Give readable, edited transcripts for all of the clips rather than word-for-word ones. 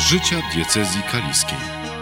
życia diecezji kaliskiej.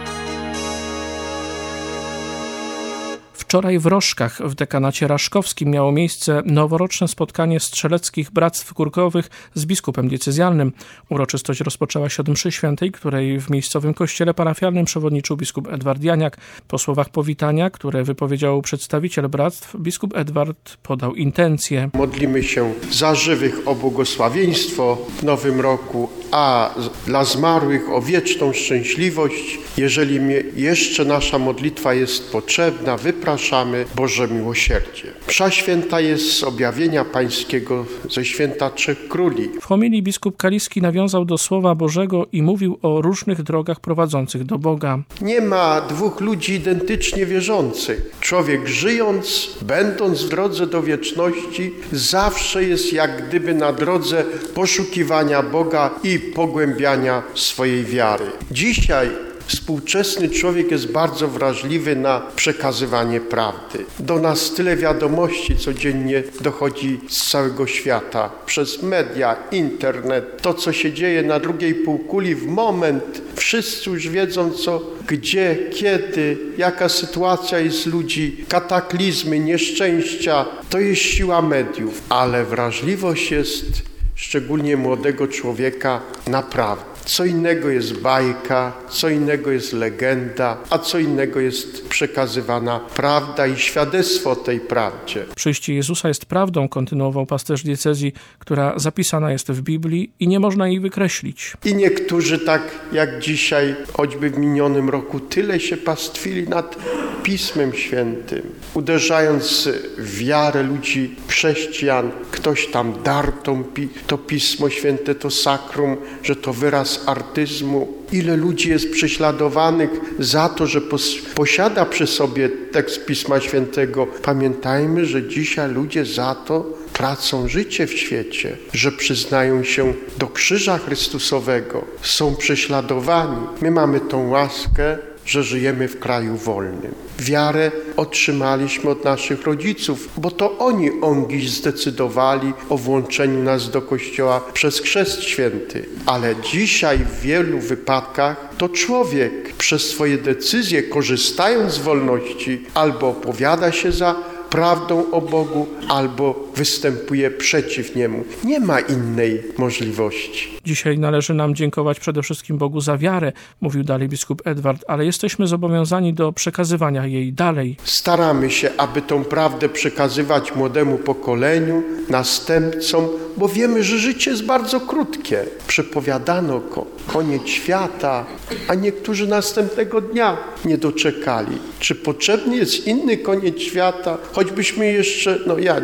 Wczoraj w Rożkach w dekanacie raszkowskim miało miejsce noworoczne spotkanie Strzeleckich Bractw Kurkowych z biskupem diecezjalnym. Uroczystość rozpoczęła się od mszy świętej, której w miejscowym kościele parafialnym przewodniczył biskup Edward Janiak. Po słowach powitania, które wypowiedział przedstawiciel bractw, biskup Edward podał intencje. Modlimy się za żywych o błogosławieństwo w nowym roku, a dla zmarłych o wieczną szczęśliwość. Jeżeli jeszcze nasza modlitwa jest potrzebna, wypraszamy Boże miłosierdzie. Msza święta jest z objawienia pańskiego ze święta Trzech Króli. W homilii biskup kaliski nawiązał do Słowa Bożego i mówił o różnych drogach prowadzących do Boga. Nie ma dwóch ludzi identycznie wierzących. Człowiek żyjąc, będąc w drodze do wieczności, zawsze jest jak gdyby na drodze poszukiwania Boga i pogłębiania swojej wiary. Dzisiaj współczesny człowiek jest bardzo wrażliwy na przekazywanie prawdy. Do nas tyle wiadomości codziennie dochodzi z całego świata. Przez media, internet, to co się dzieje na drugiej półkuli w moment. Wszyscy już wiedzą co, gdzie, kiedy, jaka sytuacja jest ludzi, kataklizmy, nieszczęścia. To jest siła mediów, ale wrażliwość jest szczególnie młodego człowieka na prawdę. Co innego jest bajka, co innego jest legenda, a co innego jest przekazywana prawda i świadectwo o tej prawdzie. Przyjście Jezusa jest prawdą, kontynuował pasterz diecezji, która zapisana jest w Biblii i nie można jej wykreślić. I niektórzy tak jak dzisiaj, choćby w minionym roku, tyle się pastwili nad Pismem Świętym, uderzając w wiarę ludzi, chrześcijan. Ktoś tam darł to Pismo Święte, to sakrum, że to wyraz artyzmu. Ile ludzi jest prześladowanych za to, że posiada przy sobie tekst Pisma Świętego. Pamiętajmy, że dzisiaj ludzie za to tracą życie w świecie, że przyznają się do krzyża Chrystusowego, są prześladowani. My mamy tą łaskę, że żyjemy w kraju wolnym. Wiarę otrzymaliśmy od naszych rodziców, bo to oni ongiś zdecydowali o włączeniu nas do Kościoła przez Chrzest Święty. Ale dzisiaj w wielu wypadkach to człowiek przez swoje decyzje, korzystając z wolności, albo opowiada się za prawdą o Bogu, albo występuje przeciw Niemu. Nie ma innej możliwości. Dzisiaj należy nam dziękować przede wszystkim Bogu za wiarę, mówił dalej biskup Edward, ale jesteśmy zobowiązani do przekazywania jej dalej. Staramy się, aby tą prawdę przekazywać młodemu pokoleniu, następcom, bo wiemy, że życie jest bardzo krótkie. Przepowiadano koniec świata, a niektórzy następnego dnia nie doczekali. Czy potrzebny jest inny koniec świata? Choćbyśmy jeszcze,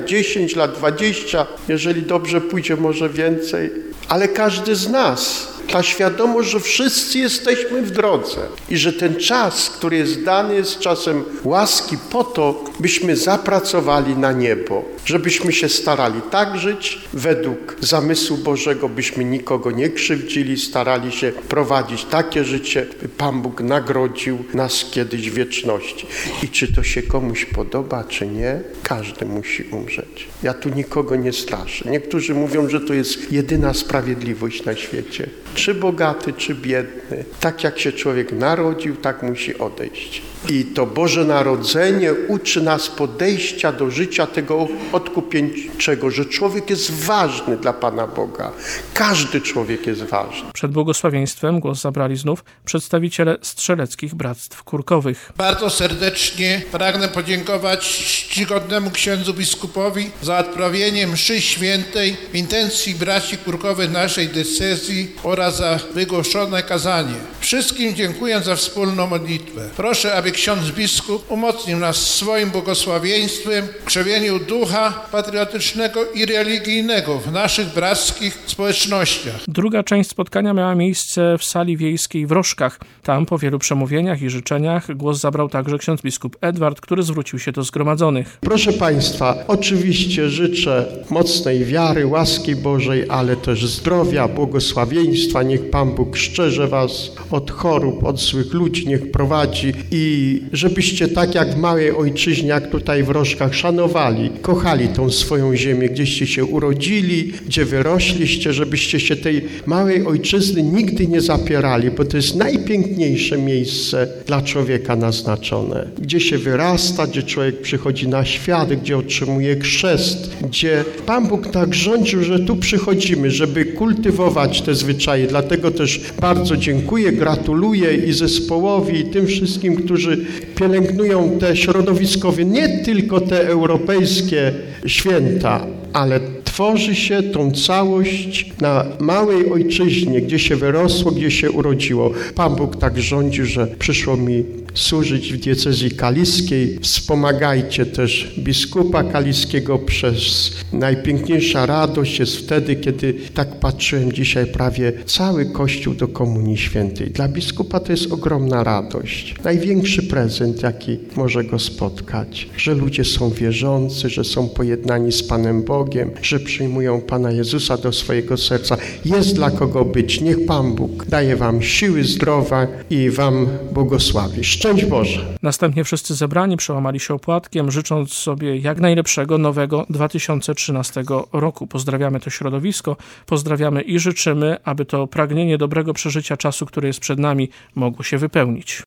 10 lat, 20, jeżeli dobrze pójdzie, może więcej. Ale każdy z nas, ta świadomość, że wszyscy jesteśmy w drodze i że ten czas, który jest dany, jest czasem łaski po to, byśmy zapracowali na niebo, żebyśmy się starali tak żyć według zamysłu Bożego, byśmy nikogo nie krzywdzili, starali się prowadzić takie życie, by Pan Bóg nagrodził nas kiedyś w wieczności. I czy to się komuś podoba, czy nie, każdy musi umrzeć. Ja tu nikogo nie straszę. Niektórzy mówią, że to jest jedyna sprawiedliwość na świecie. Czy bogaty, czy biedny. Tak jak się człowiek narodził, tak musi odejść. I to Boże Narodzenie uczy nas podejścia do życia tego odkupieńczego, że człowiek jest ważny dla Pana Boga. Każdy człowiek jest ważny. Przed błogosławieństwem głos zabrali znów przedstawiciele Strzeleckich Bractw Kurkowych. Bardzo serdecznie pragnę podziękować czcigodnemu księdzu biskupowi za odprawienie mszy świętej w intencji braci kurkowych naszej diecezji oraz za wygłoszone kazanie. Wszystkim dziękuję za wspólną modlitwę. Proszę, aby ksiądz biskup umocnił nas swoim błogosławieństwem w krzewieniu ducha patriotycznego i religijnego w naszych brackich społecznościach. Druga część spotkania miała miejsce w sali wiejskiej w Rożkach. Tam po wielu przemówieniach i życzeniach głos zabrał także ksiądz biskup Edward, który zwrócił się do zgromadzonych. Proszę Państwa, oczywiście życzę mocnej wiary, łaski Bożej, ale też zdrowia, błogosławieństwa. Niech Pan Bóg strzeże Was od od chorób, od złych ludzi niech prowadzi i żebyście tak jak w małej ojczyźnie, jak tutaj w Rożkach, szanowali, kochali tą swoją ziemię, gdzieście się urodzili, gdzie wyrośliście, żebyście się tej małej ojczyzny nigdy nie zapierali, bo to jest najpiękniejsze miejsce dla człowieka naznaczone. Gdzie się wyrasta, gdzie człowiek przychodzi na świat, gdzie otrzymuje chrzest, gdzie Pan Bóg tak rządził, że tu przychodzimy, żeby kultywować te zwyczaje. Dlatego też bardzo dziękuję, gratuluję i zespołowi, i tym wszystkim, którzy pielęgnują te środowiskowe, nie tylko te europejskie święta, ale tworzy się tą całość na małej ojczyźnie, gdzie się wyrosło, gdzie się urodziło. Pan Bóg tak rządzi, że przyszło mi służyć w diecezji kaliskiej. Wspomagajcie też biskupa kaliskiego. Najpiękniejsza radość jest wtedy, kiedy tak patrzyłem dzisiaj prawie cały Kościół do Komunii Świętej. Dla biskupa to jest ogromna radość. Największy prezent, jaki może go spotkać. Że ludzie są wierzący, że są pojednani z Panem Bogiem, że przyjmują Pana Jezusa do swojego serca. Jest dla kogo być. Niech Pan Bóg daje wam siły, zdrowia i wam błogosławi. Szczęść Boże! Następnie wszyscy zebrani przełamali się opłatkiem, życząc sobie jak najlepszego nowego 2013 roku. Pozdrawiamy to środowisko, pozdrawiamy i życzymy, aby to pragnienie dobrego przeżycia czasu, który jest przed nami, mogło się wypełnić.